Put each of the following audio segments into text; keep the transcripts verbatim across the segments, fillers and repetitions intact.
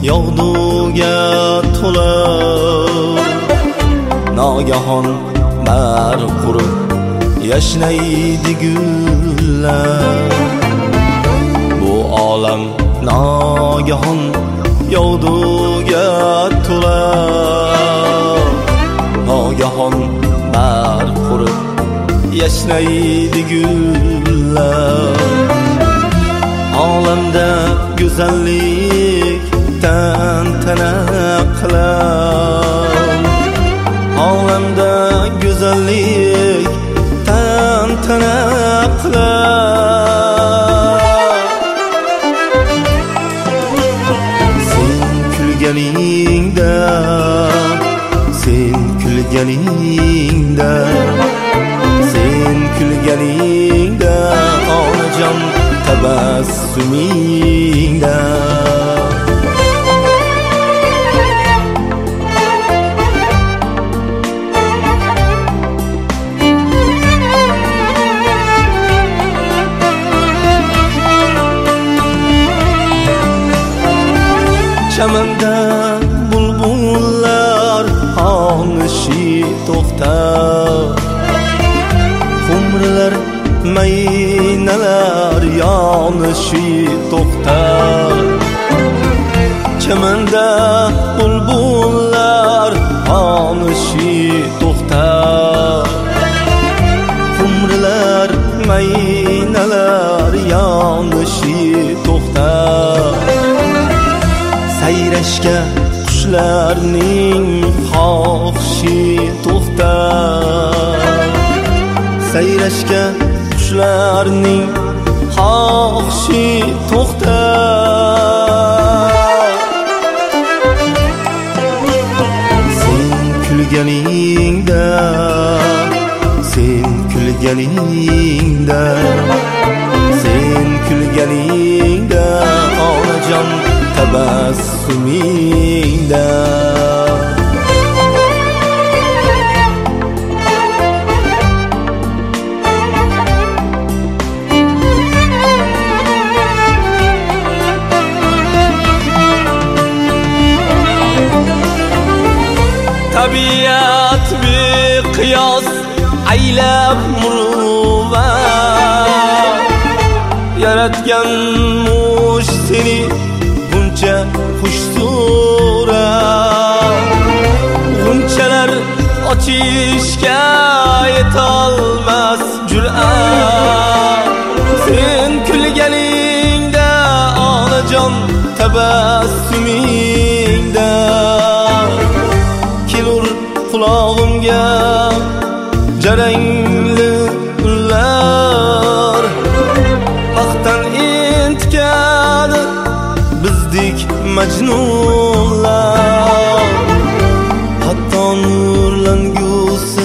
yog'duga to'lib nogahon bar qurib yashnaydi gullar. Bu olam nogahon yog'duga to'lib nogahon bar qurib yashnaydi gullar. Olamda go'zallik tantana qilar, olamda go'zallik tantana qilar. Sen kulganingda, sen kulganingda, sen kulganingda onajon tabassumingda. Chamanda bulbullar xonishi to'xtar, xumrlar maynalar yonishi to'xtar. Chamanda bulbullar xonishi to'xtar, xumrlar maynalar yonishi to'xtar. Sayrashga qushlarning xohishi to'xtar, sayrashga qushlarning xohishi to'xtar. Sen kulganingda, sen kulganingda, sen kulganingda onajon tabassumingda. Tabiat beqiyos aylab muruvvat yaratgan mush seni buncha xush surat. G'unchalar ochishga yetolmas jur'at. Sen kulganingda onajon tabassumingda. Kelur qulog'imga jarangli ullar, baxtdan entikadi bizdek majnunlar. Hatto nurlangusi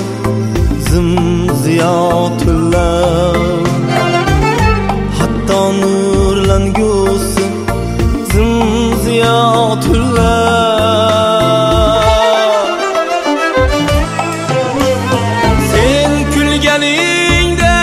zimziyotullar, hatto nurlangusi zimziyotullar. Sen kulganingda,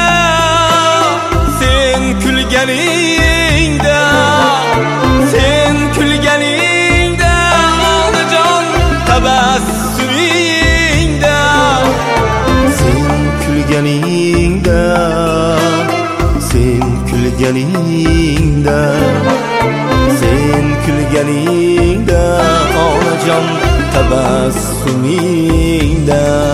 sen kulganingda, sen kulganingda onajon tabassumingda. Sen kulganingda, sen kulganingda, sen kulganingda onajon tabassumingda.